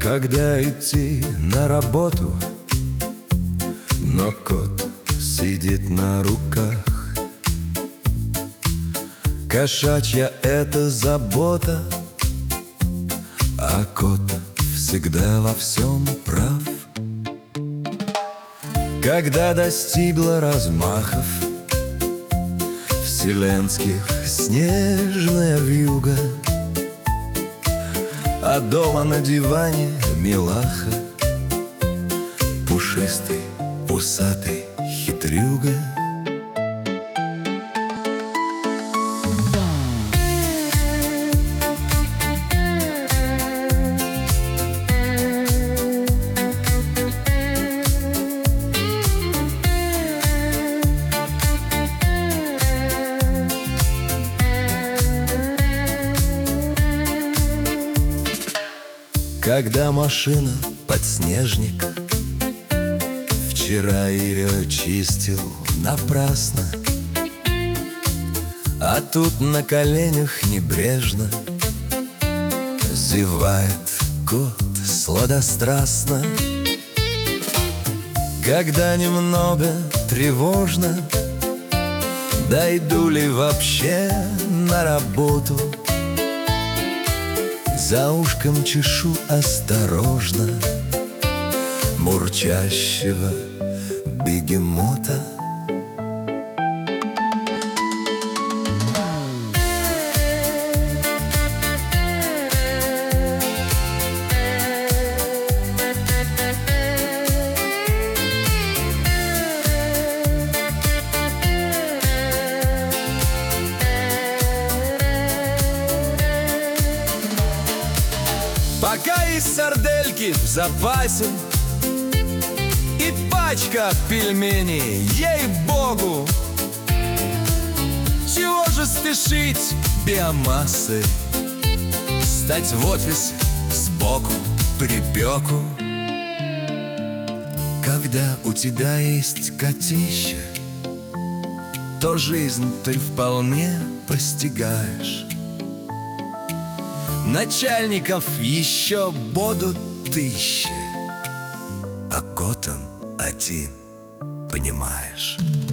Когда идти на работу, но кот сидит на руках. Кошачья это забота, а кот всегда во всем прав. Когда достигла размахов вселенских снежная вьюга, а дома на диване милаха, пушистый, усатый хитрюга. Когда машина подснежник вчера ее чистил напрасно, а тут на коленях небрежно зевает кот сладострастно. Когда немного тревожно, дойду ли вообще на работу, за ушком чешу осторожно мурчащего бегемота. Пока есть сардельки в запасе и пачка пельменей, ей-богу, чего же спешить биомассой, стать в офис сбоку припеку. Когда у тебя есть котище, то жизнь ты вполне постигаешь. Начальников еще будут тысячи, а котом один, понимаешь.